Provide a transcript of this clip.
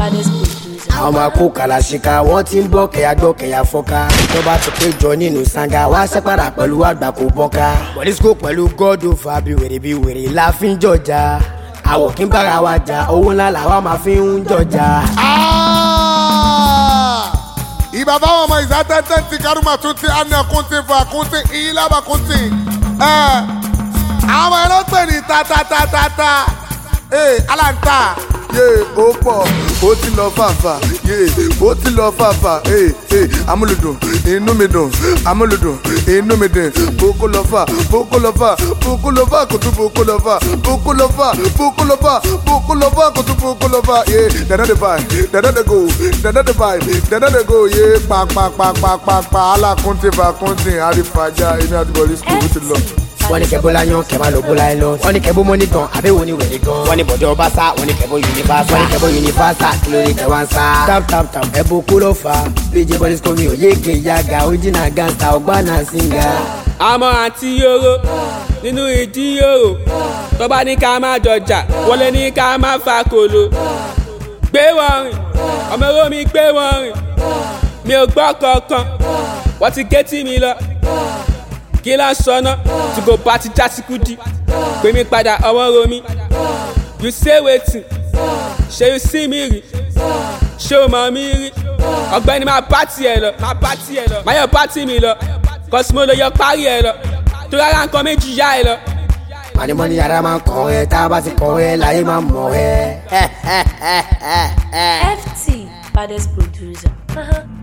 baddest producer. àwọn máa kó kàlàṣìkà wọ́n ti ń bọ́ kẹ̀yà gbọ́ kẹ̀yà fọ́ká tó bá ti pé jọ nínú sanga wá sẹ́pàdà pẹ̀lú àgbà kò bọ́ká pọ̀lísíkò pẹ̀lú gọ́dọ̀fà bí wèrè la fi ń jọjà àwọ̀ kí n bára wa jà owó ńlá làwa máa fi ń jọjà. Iba vamos mais até ficar uma tuti ana kunti va kunti ila ba kunti. Àwọn ẹ̀rọ pè ní ta. Alanta. Ó pọ̀, ó ti lọ fàfà. Ó ti lọ fàfà. Amúlùdùn, inú mi dùn. Amúlùdùn, inú mi dùn. Boko lọ fà, kò tún boko lọ fà. Boko lọ fà, kò tún boko lọ fà. Dada dey vibe, dada dey go, dada dey vibe, dada dey go. Pa. Alákùntì fàkùntì, àrífàjà, èmi àti Bọ̀lísíkò ó ti lọ. wọ́n ní kẹ́bó láyán kẹ́bá ló bó láyé lọ. wọ́n ní kẹ́bó mọ́ní gan àbẹ́wò ní wèrè gan. wọ́n ní bọ̀dọ̀ ọba sá wọ́n ní kẹ́bó yunifásá. wọ́n ní kẹ́bó yunifásá kí ló lè tẹ̀ wá ń sá. tam ẹ̀bùn kú ló fà á. bíjì Bọ̀lísíkò mi ò yéèké yaga ojínà gangsta ọgbàna singa. àmọ́ àǹtí yòrò nínú ìdí yòrò tó bá ní ká má jọjà wọlé ní ká má fa kòló. gbé wọn rìn ọmọ èrò mi gbé wọn rìn mi ò gbọ́ kankan wọ́n ti ké tí mi lọ. kí ló ń sọnà tí kò bá ti já sí kúdí pè mí padà ọmọ romi. you say wetin ṣé you see mi rí ṣé o mọ̀ mi rí ọ̀gbẹ́ni máa bá tiẹ̀ lọ máa yọ pátì mi lọ kọ́sí mo lè yọ parí ẹ lọ tó rárá nǹkan méjì yá ẹ lọ. mọ̀nìmọ́nì yàrá máa ń kàn ẹ́ tá a bá ti kàn ẹ́ láyé máa mọ̀ ẹ́. FT baddest producer.